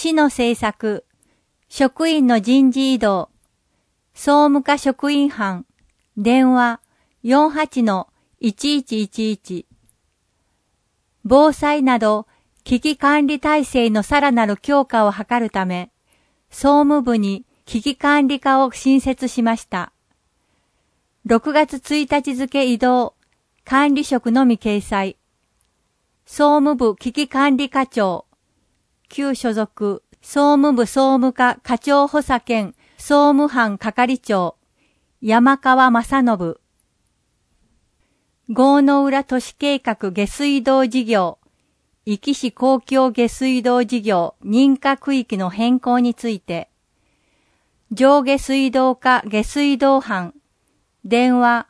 市の政策、職員の人事異動、総務課職員班、電話 48-1111。防災など危機管理体制のさらなる強化を図るため、総務部に危機管理課を新設しました。6月1日付異動、管理職のみ掲載。総務部危機管理課長、旧所属、総務部総務課課長補佐兼総務班係長、山川正信。郷の浦都市計画下水道事業、壱岐市公共下水道事業認可区域の変更について、上下水道課下水道班、電話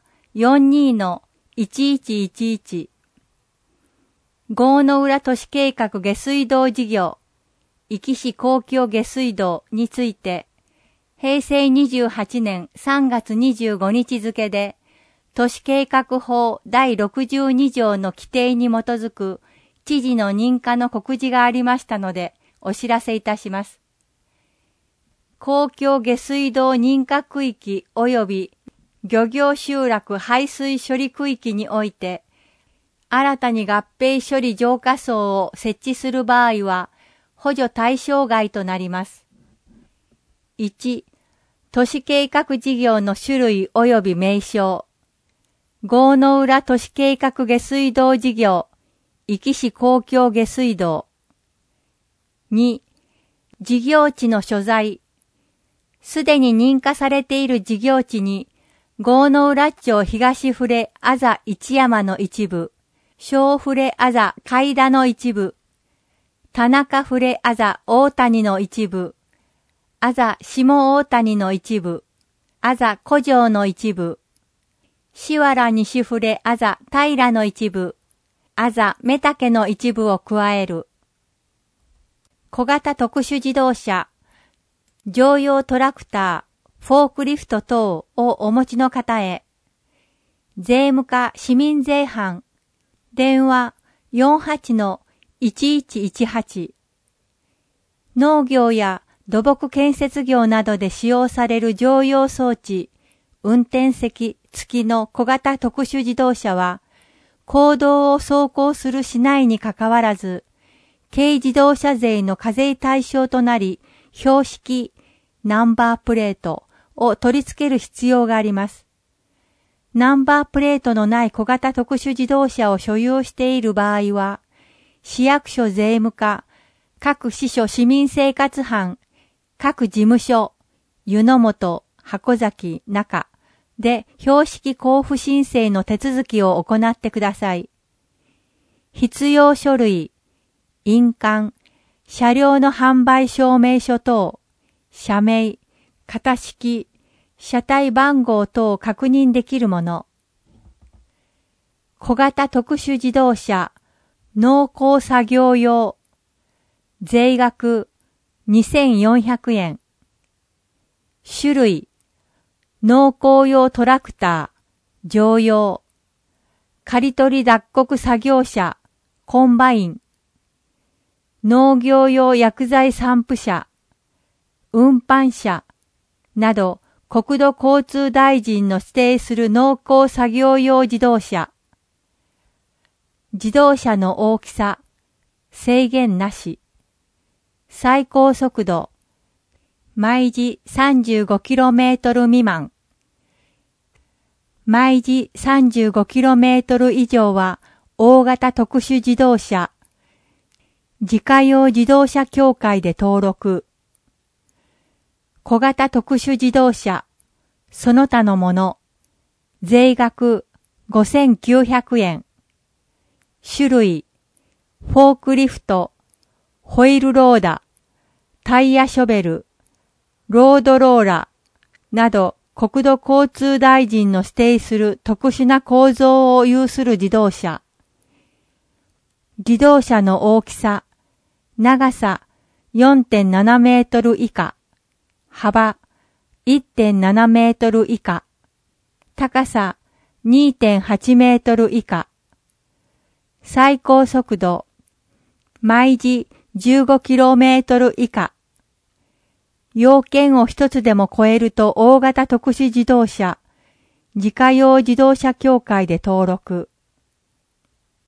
42-1111。郷の浦都市計画下水道事業、壱岐市公共下水道について、平成28年3月25日付で、都市計画法第62条の規定に基づく知事の認可の告示がありましたので、お知らせいたします。公共下水道認可区域及び漁業集落排水処理区域において、新たに合併処理浄化槽を設置する場合は、補助対象外となります。1、都市計画事業の種類及び名称。郷の浦都市計画下水道事業、壱岐市公共下水道。2、事業地の所在。すでに認可されている事業地に、郷の浦町東船あざ一山の一部、小船あざ海田の一部、田中船あざ大谷の一部、あざ下大谷の一部、あざ古城の一部、しわら西船あざ平の一部、あざ目竹の一部を加える。小型特殊自動車、乗用トラクター、フォークリフト等をお持ちの方へ。税務課市民税班、電話 48-1118。農業や土木建設業などで使用される乗用装置、運転席付きの小型特殊自動車は、公道を走行する市内にかかわらず、軽自動車税の課税対象となり、標識、ナンバープレートを取り付ける必要があります。ナンバープレートのない小型特殊自動車を所有している場合は、市役所税務課、各支所市民生活班、各事務所、湯の本、箱崎、中で標識交付申請の手続きを行ってください。必要書類、印鑑、車両の販売証明書等、社名、型式、車体番号等を確認できるもの。小型特殊自動車、農耕作業用、税額2400円。種類、農耕用トラクター、乗用、刈り取り脱穀作業車、コンバイン、農業用薬剤散布車、運搬車など国土交通大臣の指定する農耕作業用自動車。自動車の大きさ、制限なし。最高速度、毎時 35km 未満。毎時 35km 以上は大型特殊自動車。自家用自動車協会で登録。小型特殊自動車、その他のもの。税額5900円。種類、フォークリフト、ホイールローダ、タイヤショベル、ロードローラーなど国土交通大臣の指定する特殊な構造を有する自動車。自動車の大きさ、長さ 4.7 メートル以下、幅 1.7 メートル以下、高さ 2.8 メートル以下、最高速度、毎時 15km 以下。要件を一つでも超えると大型特殊自動車、自家用自動車協会で登録。